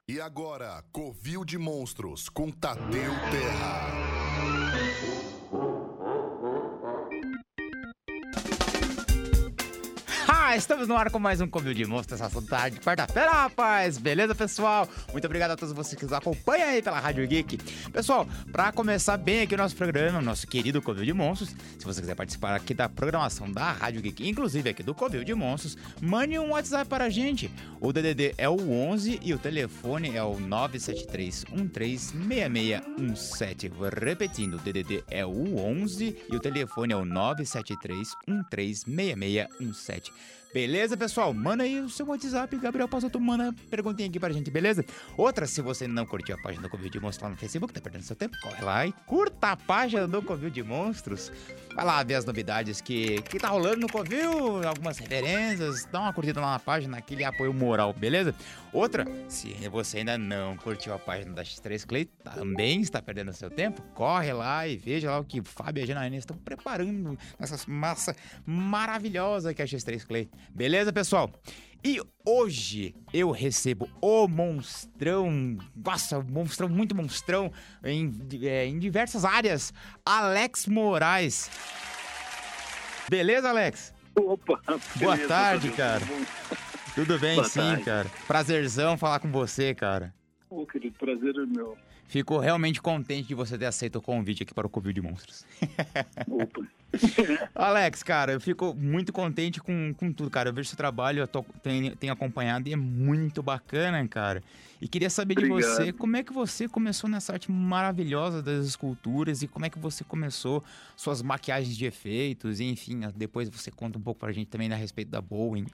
E agora, Covil de Monstros, com Tadeu Terra. Estamos no ar com mais um Covil de Monstros essa tarde de quarta-feira, rapaz. Beleza, pessoal? Muito obrigado a todos vocês que nos acompanham aí pela Rádio Geek. Pessoal, pra começar bem aqui o nosso programa, o nosso querido Covil de Monstros, se você quiser participar aqui da programação da Rádio Geek, inclusive aqui do Covil de Monstros, mande um WhatsApp para a gente. O DDD é o 11 e o telefone é o 973136617. Vou repetindo, o DDD é o 11 e o telefone é o 973136617. Beleza, pessoal? Manda aí o seu WhatsApp. Gabriel Pasotto manda perguntinha aqui pra gente, beleza? Outra, se você não curtiu a página do Covil de Monstros lá no Facebook, tá perdendo seu tempo, corre lá e curta a página do Covil de Monstros. Vai lá ver as novidades que tá rolando no Covil, algumas referências, dá uma curtida lá na página, aquele apoio moral, beleza? Outra, se você ainda não curtiu a página da X3 Clay, também está perdendo seu tempo, corre lá e veja lá o que o Fábio e a Janaína estão preparando nessa massa maravilhosa que é a X3 Clay. Beleza, pessoal? E hoje eu recebo o monstrão, nossa, monstrão, muito monstrão, em diversas áreas, Alex Moraes. Beleza, Alex? Opa! Boa tarde, cara. Tudo bem, Boa sim, tarde. cara. Prazerzão falar com você, cara. Ô, querido, prazer é meu. Fico realmente contente de você ter aceito o convite aqui para o Covil de Monstros. Opa! Alex, cara, eu fico muito contente com tudo, cara. Eu vejo seu trabalho, eu tenho acompanhado e é muito bacana, cara. E queria saber de Obrigado. você, como é que você começou nessa arte maravilhosa das esculturas e como é que você começou suas maquiagens de efeitos, e, enfim, depois você conta um pouco pra gente também a respeito da Bowen.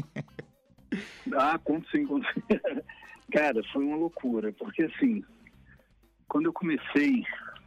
Conto sim, conto sim. Cara, foi uma loucura, porque assim, quando eu comecei,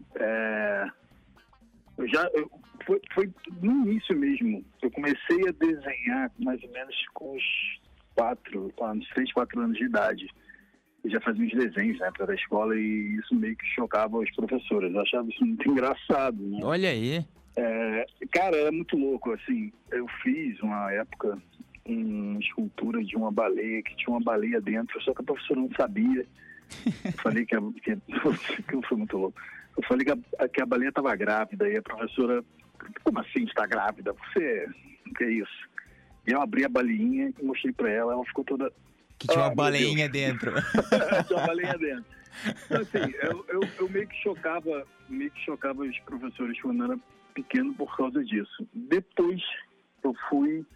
foi no início mesmo, eu comecei a desenhar mais ou menos com uns 3, 4 anos de idade. Eu já fazia uns desenhos na época da escola e isso meio que chocava os professores. Eu achava isso muito engraçado, né? Olha aí. Cara, é muito louco, assim, eu fiz uma época uma escultura de uma baleia, que tinha uma baleia dentro, só que a professora não sabia. Eu falei que foi muito louco. Eu falei que a baleia estava grávida e a professora, como assim está grávida? O que é isso? E eu abri a baleinha e mostrei para ela, ela ficou toda... Que tinha uma meu baleinha Deus. dentro. Tinha uma baleinha dentro. Então, assim, eu meio que chocava os professores quando eu era pequeno por causa disso. Depois eu fui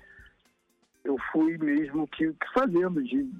mesmo que fazendo de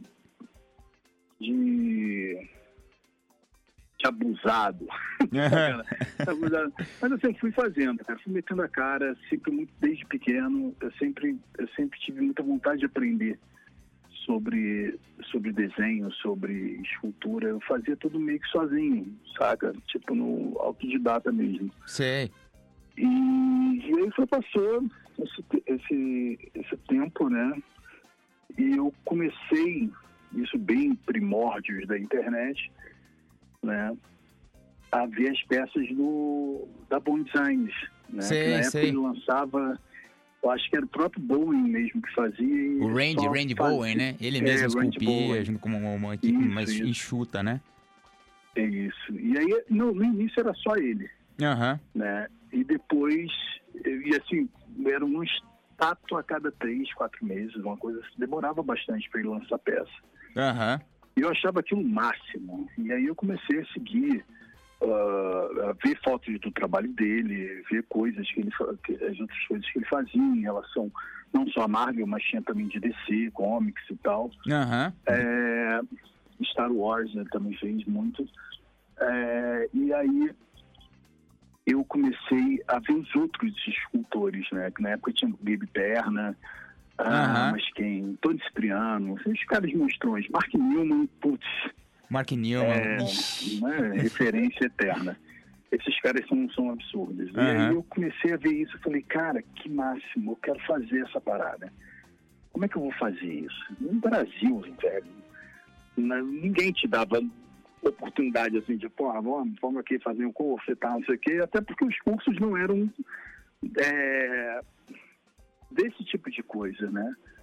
abusado. Abusado. Mas assim, fui fazendo, cara. Fui metendo a cara, sempre muito desde pequeno. Eu sempre tive muita vontade de aprender sobre desenho, sobre escultura. Eu fazia tudo meio que sozinho, saca? Tipo, no autodidata mesmo. Sei. E aí passou esse tempo, né? E eu comecei, isso bem primórdios da internet, né? A ver as peças da Bowen Designs, né? Sei, que na época sei. ele lançava, eu acho que era o próprio Bowen mesmo que fazia. E O ele só Randy fazia. Bowen, né? Ele mesmo Randy esculpia, Bowen. junto com uma equipe mais Isso. enxuta, né? É isso. E aí, no início era só ele, Aham. né? E depois, assim, era um estátua a cada 3, 4 meses, uma coisa assim, demorava bastante para ele lançar peça. Aham. E eu achava aquilo o máximo. E aí eu comecei a seguir, a ver fotos do trabalho dele, ver coisas as outras coisas que ele fazia em relação, não só a Marvel, mas tinha também de DC, comics e tal. Aham. Star Wars, ele também fez muito. E aí eu comecei a ver os outros escultores, né? Que na época tinha Gabe Perna, Aham. mas quem? Tony Cipriano, esses caras monstrões. Mark Newman, putz, Mark Newman. Ixi. né? Referência eterna. Esses caras são absurdos. E Aham. aí eu comecei a ver isso e falei, cara, que máximo, eu quero fazer essa parada. Como é que eu vou fazer isso? No Brasil, velho, ninguém te dava oportunidade assim de, vamos aqui fazer um curso e tal, não sei o quê, até porque os cursos não eram desse tipo de coisa, né?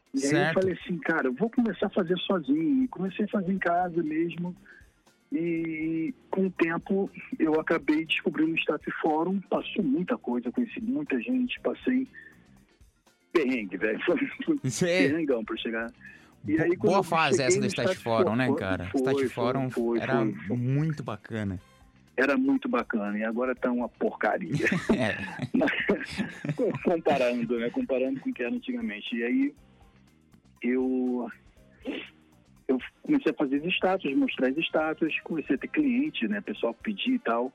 E aí eu falei assim, cara, eu vou começar a fazer sozinho. E comecei a fazer em casa mesmo. E com o tempo eu acabei descobrindo o Staff Fórum. Passou muita coisa, conheci muita gente, passei perrengue, velho. Foi perrengão pra chegar. E aí, boa fase essa do Staff Fórum, né, cara? Staff Fórum era muito bacana. Era muito bacana, e agora tá uma porcaria. Comparando, né? Comparando com o que era antigamente. E aí, eu comecei a fazer os status, mostrar as status, comecei a ter cliente, né? Pessoal pedir e tal,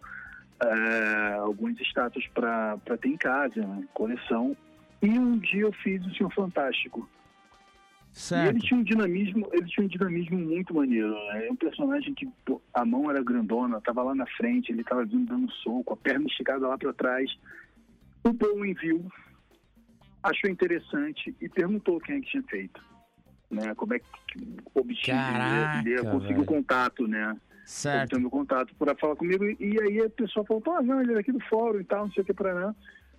alguns status para ter em casa, né? Coleção. E um dia eu fiz o Senhor Fantástico. Certo. E ele tinha um dinamismo muito maneiro, né? É um personagem que a mão era grandona, tava lá na frente, ele tava vindo dando soco, a perna esticada lá para trás. O Bowen viu, achou interessante e perguntou quem é que tinha feito, né? Como é que obtive, ele conseguiu contato, né? Certo. Obtendo contato para falar comigo, e aí a pessoa falou, não, ele é aqui do fórum e tal, não sei o que para não.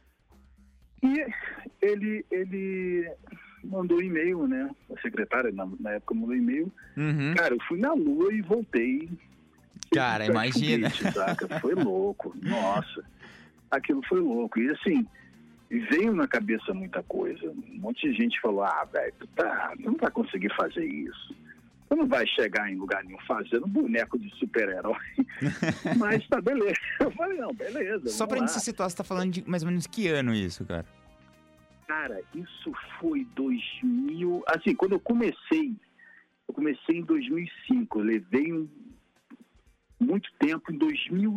E ele mandou e-mail, né? A secretária, na época, mandou e-mail. Uhum. Cara, eu fui na lua e voltei. Cara, imagina. Saca? Foi louco. Nossa. Aquilo foi louco. E assim, veio na cabeça muita coisa. Um monte de gente falou, velho, tu não vai conseguir fazer isso. Tu não vai chegar em lugar nenhum fazendo boneco de super-herói. Mas tá, beleza. Eu falei, não, beleza. Só pra gente se situar, você tá falando de mais ou menos que ano isso, cara? Cara, isso foi 2000... Assim, quando eu comecei em 2005. Eu levei muito tempo. Em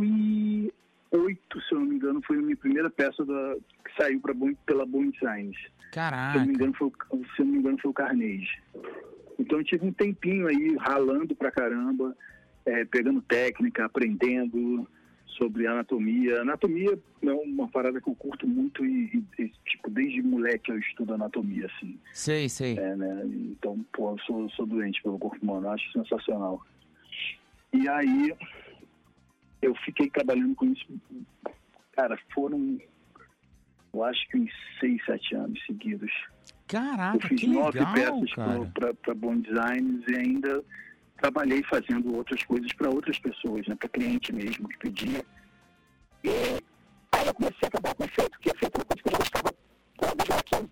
2008, se eu não me engano, foi a minha primeira peça que saiu pela Bowen Designs. Caraca. Se eu não me engano, foi o Carnage. Então eu tive um tempinho aí ralando pra caramba, pegando técnica, aprendendo sobre anatomia. Anatomia é uma parada que eu curto muito e tipo, desde moleque eu estudo anatomia, assim. Sei. Né? Então, pô, eu sou doente pelo corpo humano, eu acho sensacional. E aí, eu fiquei trabalhando com isso, cara, foram, eu acho que uns 6, 7 anos seguidos. Caraca, eu fiz que 9 legal, peças para Bowen Designs e ainda trabalhei fazendo outras coisas para outras pessoas, né? Para cliente mesmo que pedia. E aí eu comecei a acabar com o feito, que é feito uma coisa que eu já gostava já aqui.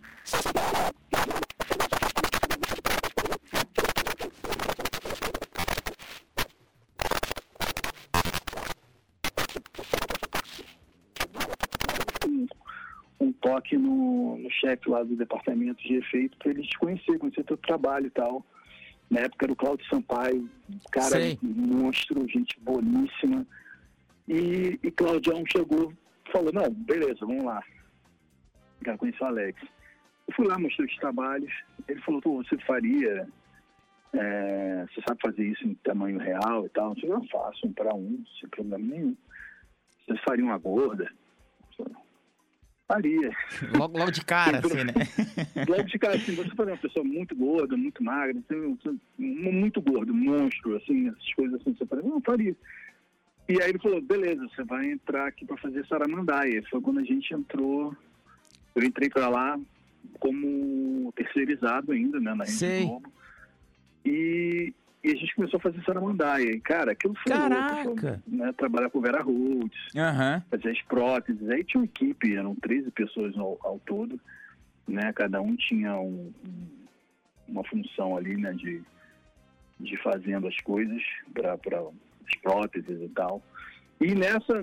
Um toque no chefe lá do departamento de efeito para eles conhecer teu trabalho e tal. Na época era o Cláudio Sampaio, cara, monstro, gente boníssima. E Claudião chegou, falou, não, beleza, vamos lá. Quero conhecer o Alex. Eu fui lá, mostrei os trabalhos. Ele falou, você faria, você sabe fazer isso em tamanho real e tal? Eu faço 1 para 1, sem problema nenhum. Você faria uma gorda? Faria. Logo de cara, assim, né? Logo de cara, assim, você fazer uma pessoa muito gorda, muito magra, muito gordo, monstro, assim, essas coisas assim, você faria, não, faria. E aí ele falou, beleza, você vai entrar aqui para fazer Saramandaia. Foi quando a gente entrou, eu entrei para lá como terceirizado ainda, né, na Rede Globo. E a gente começou a fazer Saramandaia. E, cara, aquilo foi louco, foi, né, trabalhar com Vera Holtz, fazer as próteses. Aí tinha uma equipe, eram 13 pessoas ao todo, né, cada um tinha uma função ali, né, de fazendo as coisas para as próteses e tal. E nessa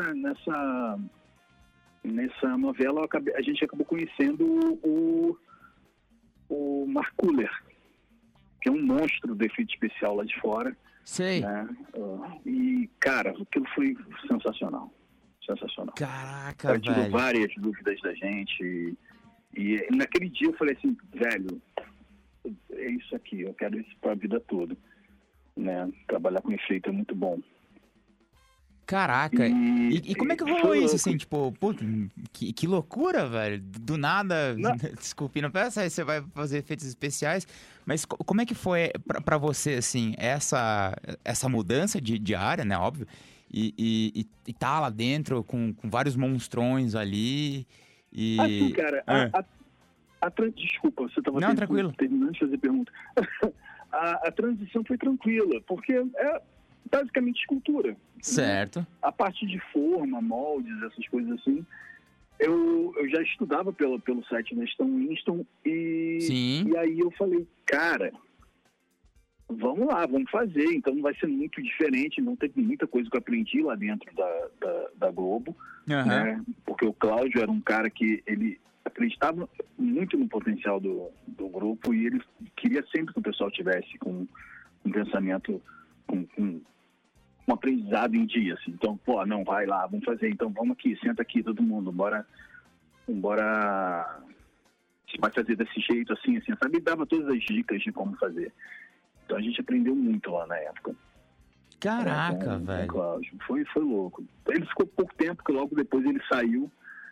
novela a gente acabou conhecendo o Mark Kuller, que é um monstro do efeito especial lá de fora. Sei. Né? E, cara, aquilo foi sensacional. Caraca, velho. Tirou várias dúvidas da gente. E naquele dia eu falei assim, velho, é isso aqui, eu quero isso pra vida toda. Né? Trabalhar com efeito é muito bom. Caraca, e como é que rolou isso, assim, tipo, puta, que loucura, velho, do nada, desculpe, não pensa aí, você vai fazer efeitos especiais, mas como é que foi pra você, assim, essa mudança de área, né, óbvio, e tá lá dentro com vários monstrões ali, e... Assim, cara, Desculpa, você estava Não, tranquilo. terminando de fazer pergunta. A transição foi tranquila, porque é basicamente escultura. Certo. Né? A parte de forma, moldes, essas coisas assim, eu já estudava pelo site da Stan Winston e aí eu falei, cara, vamos lá, vamos fazer. Então não vai ser muito diferente, não teve muita coisa que eu aprendi lá dentro da Globo, né? Porque o Cláudio era um cara que ele acreditava muito no potencial do grupo e ele queria sempre que o pessoal tivesse com um pensamento, com um aprendizado em dia, assim. Então, não, vai lá, vamos fazer, então vamos aqui, senta aqui todo mundo, bora, você vai fazer desse jeito, assim, sabe? E dava todas as dicas de como fazer. Então a gente aprendeu muito lá na época. Caraca, velho. Cláudio. Foi louco. Ele ficou pouco tempo, que logo depois ele saiu.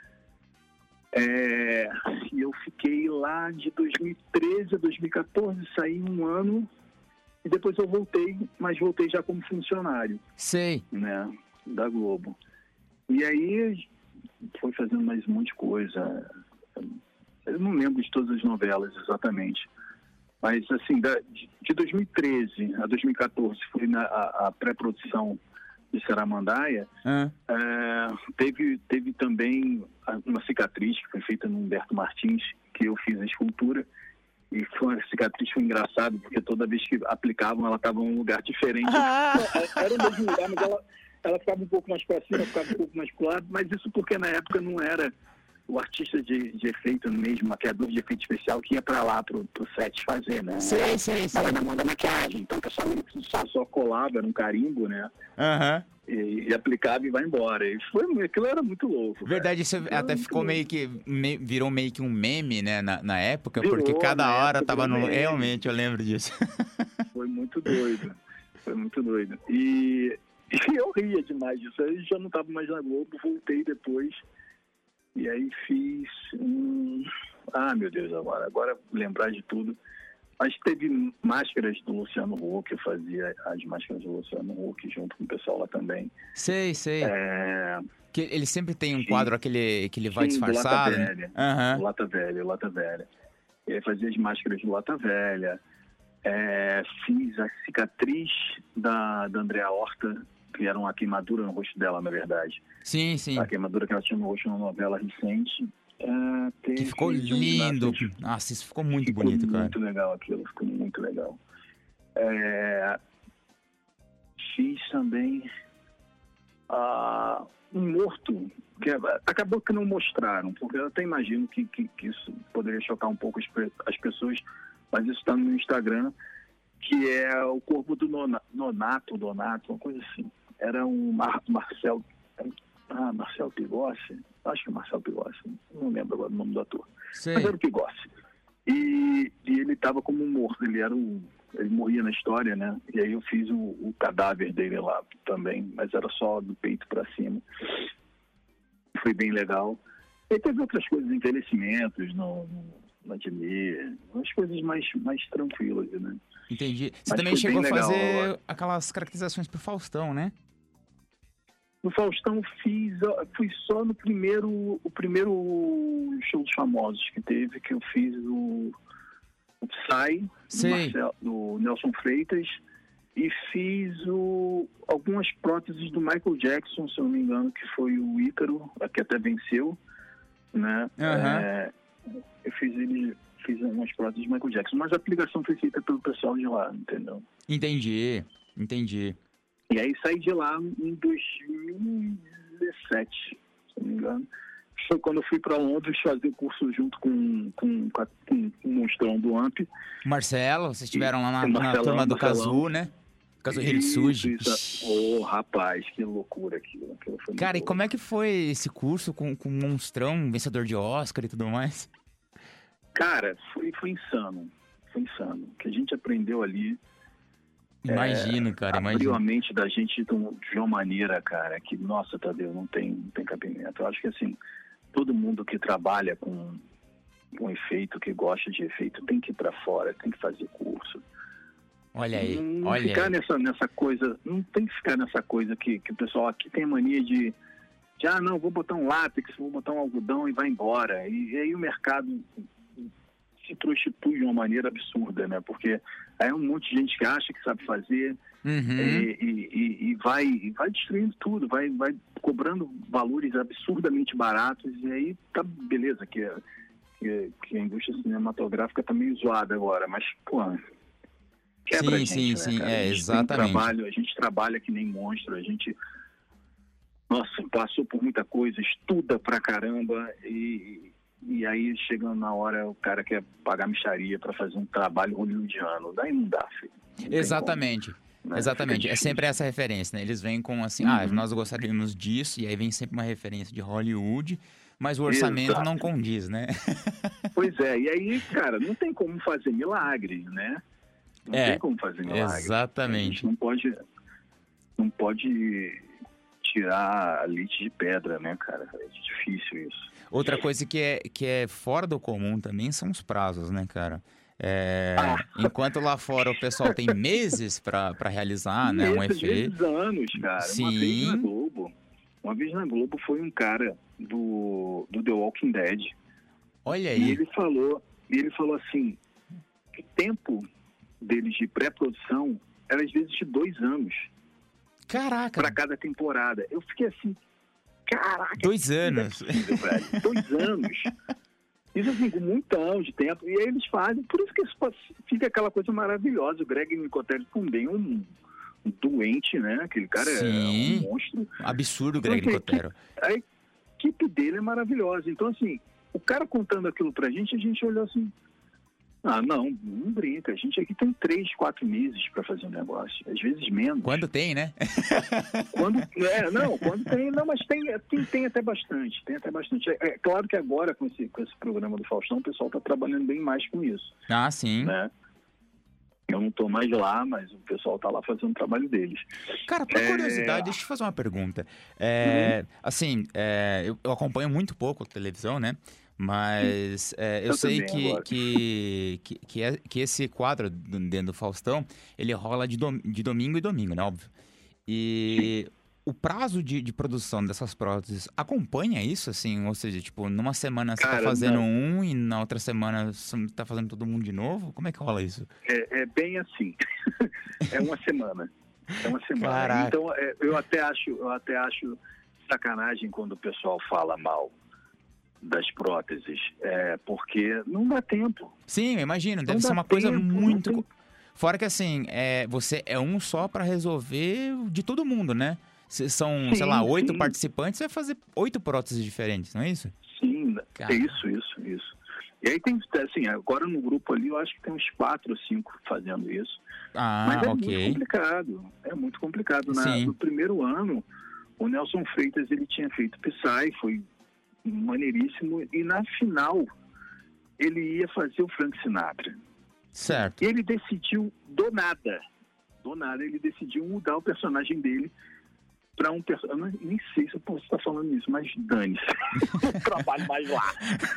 E eu fiquei lá de 2013 a 2014, saí um ano e depois eu voltei, mas voltei já como funcionário. Sei. Né, da Globo. E aí foi fazendo mais um monte de coisa. Eu não lembro de todas as novelas exatamente. Mas, assim, de 2013 a 2014 foi a pré-produção de Saramandaia. Teve também uma cicatriz que foi feita no Humberto Martins, que eu fiz a escultura. E foi uma cicatriz, foi engraçado, porque toda vez que aplicavam, ela estava em um lugar diferente. Era o mesmo lugar, mas ela ficava um pouco mais para cima, ficava um pouco mais para o lado. Mas isso porque na época não era o artista de efeito mesmo, maquiador de efeito especial, que ia para lá pro set fazer, né? Sim. Era na mão da maquiagem. Então o pessoal só colava, era um carimbo, né? E aplicava e vai embora. E aquilo era muito louco. Verdade, isso até ficou virou meio que um meme, né, na época, porque cada hora tava no... Realmente, eu lembro disso. Foi muito doido. E eu ria demais disso. Aí já não tava mais na Globo, voltei depois. E aí fiz... meu Deus, agora lembrar de tudo. Mas teve máscaras do Luciano Huck, eu fazia as máscaras do Luciano Huck junto com o pessoal lá também. Sei. Que ele sempre tem um quadro que ele vai disfarçado. Lata Velha. E aí fazia as máscaras do Lata Velha. Fiz a cicatriz da Andréa Horta, que era uma queimadura no rosto dela, na verdade. Sim. A queimadura que ela tinha no rosto numa novela recente. Que ficou lindo. Nossa, isso ficou muito bonito, cara. Muito legal aquilo, ficou muito legal. Fiz também um morto, que acabou que não mostraram, porque eu até imagino que isso poderia chocar um pouco as pessoas, mas isso está no Instagram, que é o corpo do Donato, uma coisa assim. Era um Marcel Pigossi, acho que é Marcel Pigossi, não lembro agora o nome do ator. Sei. Mas era o Pigossi. E ele estava como um morto, ele morria na história, né? E aí eu fiz o cadáver dele lá também, mas era só do peito para cima. Foi bem legal. E teve outras coisas, envelhecimentos no Admir, umas coisas mais tranquilas, né? Entendi. Você também chegou a fazer aquelas caracterizações pro Faustão, né? No Faustão fui só no primeiro show dos famosos que teve, que eu fiz o Psy, do Nelson Freitas, e fiz algumas próteses do Michael Jackson, se eu não me engano, que foi o Ícaro, que até venceu, né? Eu fiz algumas próteses do Michael Jackson, mas a aplicação foi feita pelo pessoal de lá, entendeu? Entendi. E aí saí de lá em 2017, se não me engano. Foi quando eu fui para Londres fazer o curso junto com o monstrão do AMP. Marcelo, vocês estiveram lá na turma do Cazu, né? Cazu Hirsuji. Rapaz, que loucura aquilo. Cara, e como é que foi esse curso com o monstrão, vencedor de Oscar e tudo mais? Cara, foi insano. O que a gente aprendeu ali... Imagino, cara, abriu a mente da gente de uma maneira, cara, que, nossa, Tadeu, não tem cabimento. Eu acho que, assim, todo mundo que trabalha com efeito, que gosta de efeito, tem que ir pra fora, tem que fazer curso. Olha aí, não ficar nessa coisa, não tem que ficar nessa coisa que o pessoal aqui tem a mania de não, vou botar um látex, vou botar um algodão e vai embora. E aí o mercado se prostitui de uma maneira absurda, né? Porque aí é um monte de gente que acha que sabe fazer e vai destruindo tudo, vai cobrando valores absurdamente baratos, e aí tá beleza que a indústria cinematográfica tá meio zoada agora, mas, pô, quebra a gente, sim, né, cara? exatamente. A gente trabalha que nem monstro, a gente, nossa, passou por muita coisa, estuda pra caramba, e aí, chegando na hora, o cara quer pagar mixaria para fazer um trabalho hollywoodiano. Daí não dá, filho. Não Exatamente. como, né? Exatamente. É sempre essa referência, né? Eles vêm com assim, nós gostaríamos disso, e aí vem sempre uma referência de Hollywood, mas o orçamento não condiz, né? Pois é, e aí, cara, não tem como fazer milagre, né? Não tem como fazer milagre. Exatamente. A gente não pode tirar leite de pedra, né, cara? É difícil isso. Outra coisa que é fora do comum também são os prazos, né, cara? Enquanto lá fora o pessoal tem meses para realizar, né, um efeito. Vezes anos, cara. Sim. Uma vez na Globo foi um cara do The Walking Dead. Olha aí. E ele falou assim, que o tempo deles de pré-produção era às vezes de 2 anos. Caraca. Para cada temporada. Eu fiquei assim, caraca. 2 anos. Velho. 2 anos. Isso assim, com muito de tempo. E aí eles fazem. Por isso que isso fica aquela coisa maravilhosa. O Greg Nicotero também um doente, né? Aquele cara é um monstro. Absurdo o Greg Nicotero. A equipe dele é maravilhosa. Então, assim, o cara contando aquilo pra gente, a gente olhou assim, não brinca. A gente aqui tem 3, 4 meses para fazer um negócio. Às vezes menos. Quando tem, né? Quando tem. Não, mas tem até bastante. É claro que agora, com esse programa do Faustão, o pessoal está trabalhando bem mais com isso. Ah, sim. Né? Eu não estou mais lá, mas o pessoal está lá fazendo o trabalho deles. Cara, por curiosidade, deixa eu te fazer uma pergunta. Assim, eu acompanho muito pouco a televisão, né? Mas eu sei que esse quadro dentro do Faustão, ele rola de domingo e domingo, né? Óbvio. E o prazo de produção dessas próteses acompanha isso, assim? Ou seja, tipo, numa semana você tá fazendo um e na outra semana você tá fazendo todo mundo de novo? Como é que rola isso? É bem assim. É uma semana. Caraca. Então, eu até acho sacanagem quando o pessoal fala mal das próteses, porque não dá tempo. Sim, eu imagino, deve ser uma coisa muito... Fora que assim, você é um só para resolver de todo mundo, né? São, sei lá, 8 participantes, você vai fazer 8 próteses diferentes, não é isso? Sim, isso. E aí tem, assim, agora no grupo ali, eu acho que tem uns 4 ou 5 fazendo isso. Mas é muito complicado. No primeiro ano, o Nelson Freitas, ele tinha feito Psy, foi maneiríssimo, e na final ele ia fazer o Frank Sinatra. Certo. E ele decidiu, do nada, ele decidiu mudar o personagem dele para um personagem, nem sei se eu posso estar falando isso, mas dane-se, não trabalho mais lá.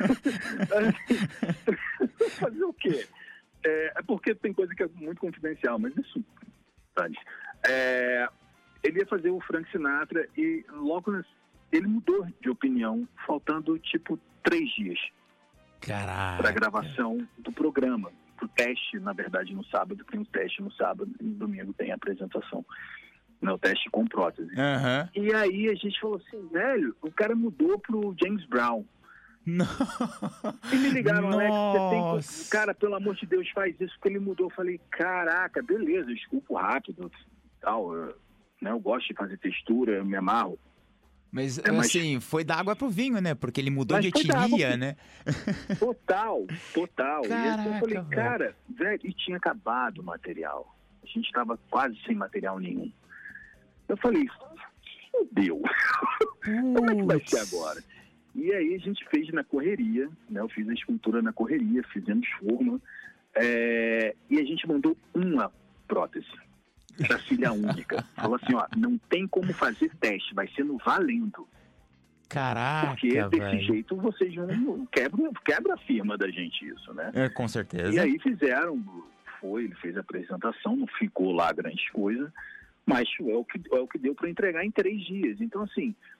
Fazer o quê? É porque tem coisa que é muito confidencial, mas isso, dane-se. Ele ia fazer o Frank Sinatra e logo ele mudou de opinião, faltando, 3 dias. Caraca. Para a gravação do programa. Pro teste, na verdade, no sábado. Tem um teste no sábado e no domingo tem a apresentação. O teste com prótese. E aí a gente falou assim, velho, o cara mudou pro James Brown. Não. E me ligaram, Alex, você tem... Cara, pelo amor de Deus, faz isso, porque ele mudou. Eu falei, caraca, beleza, desculpa rápido, tal. Eu gosto de fazer textura, eu me amarro. Mas, assim, foi da água pro vinho, né? Porque ele mudou de etnia, né? Total. Caraca, e assim eu falei, cara, velho, e tinha acabado o material. A gente tava quase sem material nenhum. Eu falei, fudeu. Como é que vai ser agora? E aí a gente fez na correria, né? Eu fiz a escultura na correria, fizemos forma. E a gente mandou uma prótese. Era filha única. Falou assim, não tem como fazer teste, vai ser no valendo. Caraca, porque desse jeito vocês não quebra a firma da gente isso, né? Com certeza. E aí fizeram, ele fez a apresentação, não ficou lá grande coisa, mas é o que deu para entregar em 3 dias. Então, assim,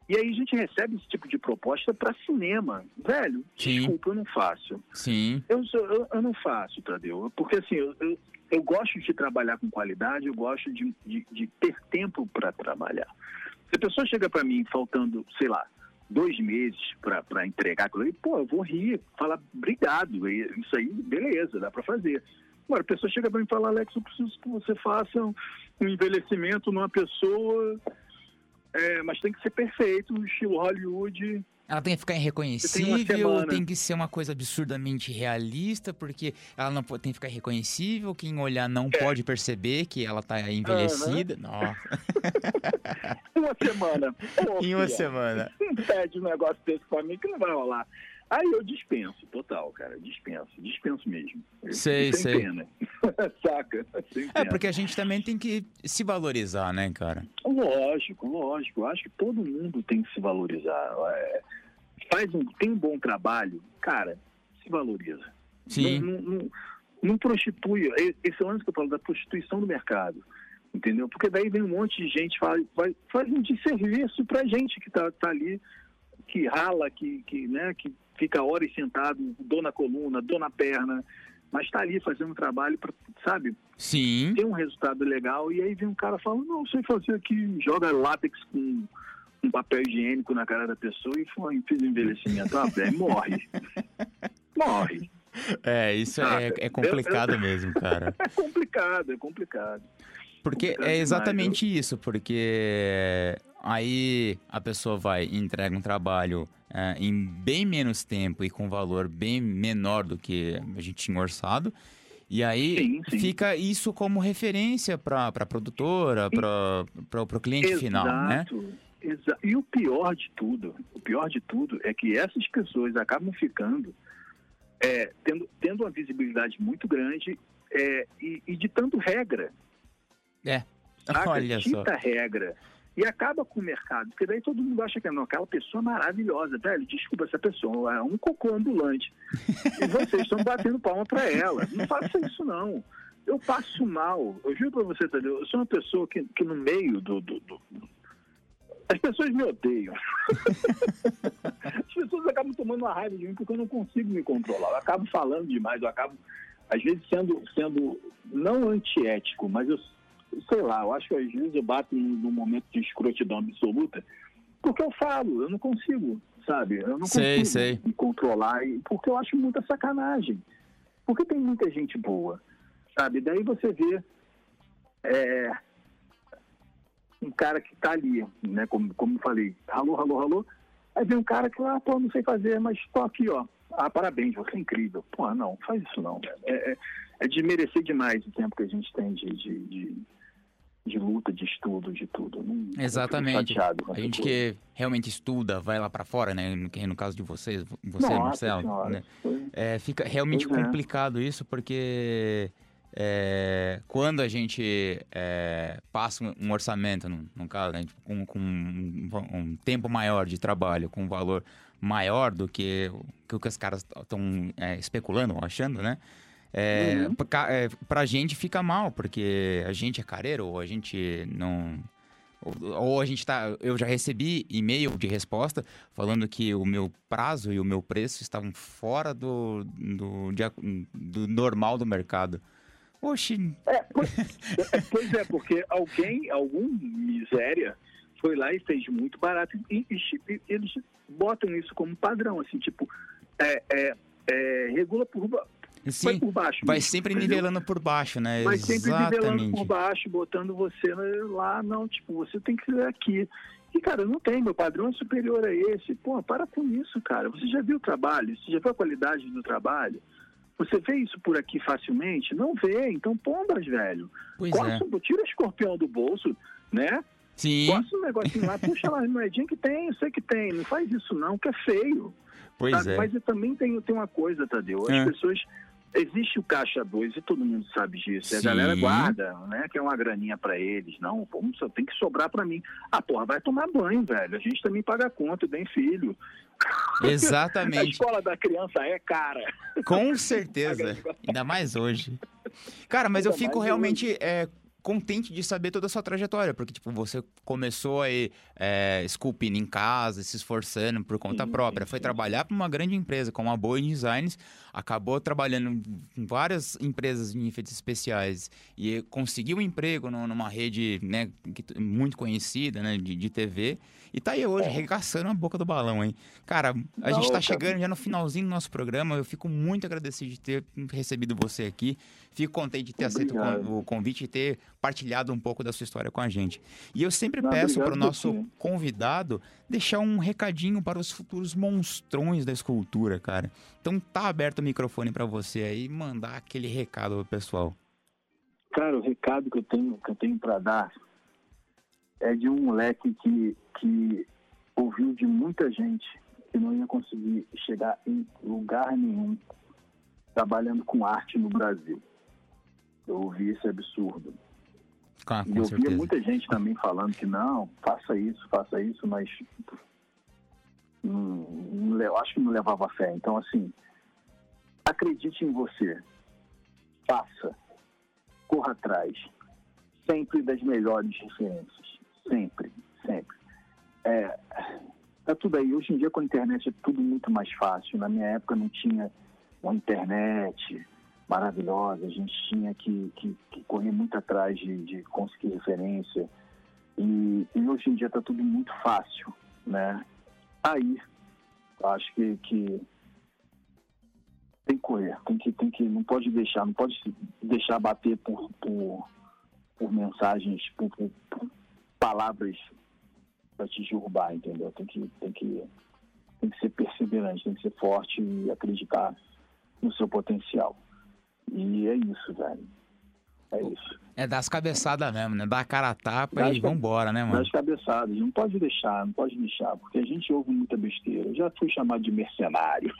E aí a gente recebe esse tipo de proposta para cinema. Velho, Sim. desculpa, eu não faço. Sim. Eu não faço, Tadeu. Porque assim, eu gosto de trabalhar com qualidade, eu gosto de ter tempo para trabalhar. Se a pessoa chega para mim faltando, sei lá, 2 meses para entregar aquilo aí, pô, eu vou rir, falar obrigado, isso aí, beleza, dá para fazer. Agora, a pessoa chega para mim e fala, Alex, eu preciso que você faça um envelhecimento numa pessoa, mas tem que ser perfeito, estilo Hollywood. Ela tem que ficar irreconhecível, tem que ser uma coisa absurdamente realista, porque ela não tem que ficar irreconhecível, quem olhar não pode perceber que ela tá envelhecida. Nossa. Uma semana. Em uma semana. Pede um negócio desse pra mim que não vai rolar. Aí eu dispenso, total, cara. Dispenso mesmo. Sei. Pena. Saca? Sem pena. Porque a gente também tem que se valorizar, né, cara? Lógico. Eu acho que todo mundo tem que se valorizar. Tem um bom trabalho, cara, se valoriza. Sim. Não prostitui. Esse é o lance que eu falo da prostituição do mercado. Entendeu? Porque daí vem um monte de gente faz um desserviço pra gente que tá ali, que rala, que fica horas sentado, dor na coluna, dor na perna, mas está ali fazendo um trabalho para, sabe? Sim. Ter um resultado legal, e aí vem um cara falando, não, sei fazer aqui, joga látex com um papel higiênico na cara da pessoa e fiz envelhecimento. Velho, morre. Morre. Isso é complicado mesmo, cara. É complicado. Porque é exatamente isso, porque aí a pessoa vai e entrega um trabalho em bem menos tempo e com valor bem menor do que a gente tinha orçado. E aí sim. fica isso como referência para a produtora, para o cliente final, né? Exato. E o pior de tudo é que essas pessoas acabam ficando tendo uma visibilidade muito grande e ditando regra. Olha só. Dita regra. E acaba com o mercado, porque daí todo mundo acha que aquela pessoa maravilhosa, velho, desculpa, essa pessoa é um cocô ambulante. E vocês estão batendo palma pra ela. Não faça isso, não. Eu passo mal. Eu juro pra você, Tadeu, eu sou uma pessoa que no meio as pessoas me odeiam. As pessoas acabam tomando uma raiva de mim porque eu não consigo me controlar. Eu acabo falando demais, eu acabo, às vezes, sendo não antiético, mas eu sei lá, eu acho que às vezes eu bato num momento de escrotidão absoluta, porque eu falo, eu não consigo, sabe? Eu não consigo me controlar, porque eu acho muita sacanagem. Porque tem muita gente boa, sabe? Daí você vê um cara que tá ali, né? Como eu falei, alô, aí vem um cara que, não sei fazer, mas tô aqui, ó. Parabéns, você é incrível. Pô, não, faz isso não, velho. É desmerecer demais o tempo que a gente tem de luta, de estudo, de tudo. Exatamente. A gente que realmente estuda, vai lá pra fora, né? No caso de você, Marcelo, né? Fica realmente complicado isso, porque quando a gente passa um orçamento, no caso, né, com um tempo maior de trabalho, com um valor maior do que o que os caras estão especulando ou achando, né? Pra gente fica mal, porque a gente é careiro, ou a gente não... Ou a gente tá... Eu já recebi e-mail de resposta falando que o meu prazo e o meu preço estavam fora do normal do mercado. Oxi... Pois é, porque algum miséria foi lá e fez muito barato. E eles botam isso como padrão, assim, tipo... regula por Sim, por baixo. Vai sempre nivelando por baixo, né? Vai sempre nivelando por baixo, botando você lá, não, tipo, você tem que ser aqui. E, cara, não tem, meu padrão é superior a esse. Pô, para com isso, cara. Você já viu o trabalho? Você já viu a qualidade do trabalho? Você vê isso por aqui facilmente? Não vê, então pombas, velho. Tira o escorpião do bolso, né? Sim. Bota um negocinho lá, puxa lá as moedinhas que tem, eu sei que tem. Não faz isso não, que é feio. Sabe? Mas eu também tem uma coisa, Tadeu. As pessoas... Existe o caixa 2 e todo mundo sabe disso. A galera guarda, né? Que é uma graninha pra eles. Não, só tem que sobrar pra mim. Porra, vai tomar banho, velho. A gente também paga conta, bem filho. Exatamente. A escola da criança é cara. Com certeza. Ainda mais hoje. Cara, mas eu fico realmente contente de saber toda a sua trajetória, porque, tipo, você começou aí esculpindo em casa, se esforçando por conta própria, foi trabalhar para uma grande empresa como a Boeing Designs, acabou trabalhando em várias empresas de efeitos especiais e conseguiu um emprego numa rede, né, muito conhecida, né, de TV, e tá aí hoje arregaçando a boca do balão, hein? Cara, a gente tá chegando já no finalzinho do nosso programa, eu fico muito agradecido de ter recebido você aqui, fico contente de ter aceito o convite e ter partilhado um pouco da sua história com a gente. E eu sempre peço para o nosso convidado deixar um recadinho para os futuros monstrões da escultura, cara. Então tá aberto o microfone para você aí mandar aquele recado pro pessoal. Cara, o recado que eu tenho para dar é de um moleque que ouviu de muita gente que não ia conseguir chegar em lugar nenhum trabalhando com arte no Brasil. Eu ouvi esse absurdo. Com e eu certeza. via muita gente também falando que não, faça isso, mas eu acho que não levava fé. Então, assim, acredite em você, faça, corra atrás, sempre das melhores referências, sempre. Tá tudo aí. Hoje em dia, com a internet, é tudo muito mais fácil. Na minha época, não tinha uma internet maravilhosa, a gente tinha que correr muito atrás de conseguir referência. E hoje em dia está tudo muito fácil, né? Aí, acho que tem que correr, não pode se deixar bater por mensagens, por palavras para te derrubar, entendeu? Tem que ser perseverante, tem que ser forte e acreditar no seu potencial. E é isso, velho. É isso. É dar as cabeçadas mesmo, né? Dar a cara a tapa e vambora, né, mano? Dar as cabeçadas. Não pode deixar, porque a gente ouve muita besteira. Eu já fui chamado de mercenário.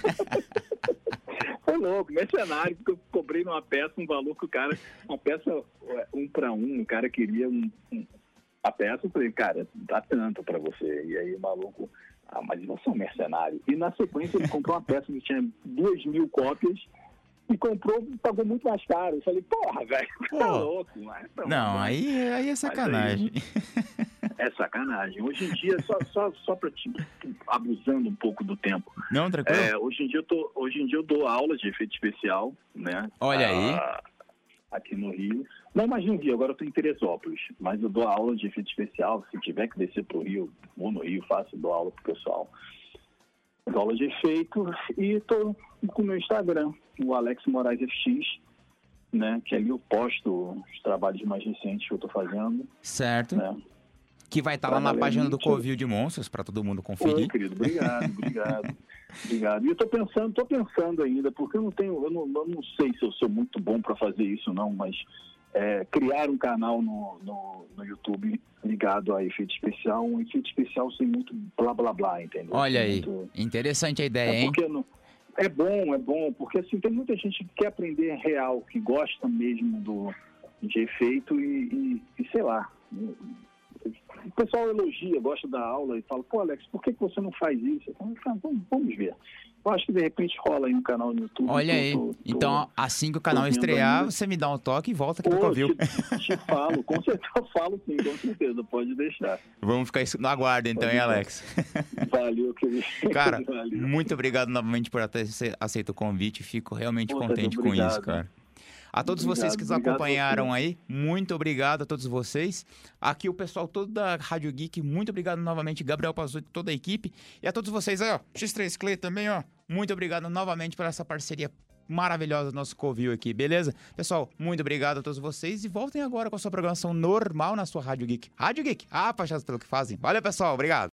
Foi louco, mercenário, porque eu cobrei numa peça um valor que o cara... Uma peça 1 para 1, o cara queria a peça, eu falei, cara, dá tanto pra você. E aí o maluco... mas você é um mercenário. E na sequência ele comprou uma peça que tinha 2.000 cópias e pagou muito mais caro. Eu falei, porra, velho, tá louco. Mas, não, aí é sacanagem. É sacanagem. Hoje em dia, só pra te abusando um pouco do tempo. Não, tranquilo. Hoje em dia eu dou aula de efeito especial, né? Olha aí. Aqui no Rio. Não mais no Rio, agora eu tô em Teresópolis. Mas eu dou aula de efeito especial. Se tiver que descer pro Rio, ou no Rio, dou aula pro pessoal. Dou aula de efeito e tô com o meu Instagram, o Alex Moraes FX, né? Que ali eu posto os trabalhos mais recentes que eu tô fazendo. Certo. Né? Que vai estar lá na página do Covil de Monstros, para todo mundo conferir. Oi, querido, obrigado. E eu tô pensando ainda, porque eu não sei se eu sou muito bom para fazer isso não, mas criar um canal no YouTube ligado a efeito especial, um efeito especial sem muito blá blá blá, entendeu? Olha aí, interessante a ideia, hein? É bom, porque assim, tem muita gente que quer aprender real, que gosta mesmo de efeito e sei lá... O pessoal elogia, gosta da aula e fala, pô, Alex, por que você não faz isso? Vamos ver. Eu acho que de repente rola aí um canal no YouTube. Olha aí. Então, assim que o canal estrear, você me dá um toque e volta aqui no Covil. Te falo, com certeza eu falo sim, com certeza, pode deixar. Vamos ficar no aguardo então, hein, Alex? Valeu, querido. Cara, muito obrigado novamente por ter aceito o convite, fico realmente contente com isso, cara. A todos vocês que nos acompanharam aí, muito obrigado a todos vocês. Aqui o pessoal todo da Rádio Geek, muito obrigado novamente, Gabriel Pazzutti e toda a equipe. E a todos vocês aí, ó, X3 Clay também, ó, muito obrigado novamente por essa parceria maravilhosa do nosso Covil aqui, beleza? Pessoal, muito obrigado a todos vocês e voltem agora com a sua programação normal na sua Rádio Geek. Rádio Geek, apaixonados pelo que fazem. Valeu, pessoal, obrigado.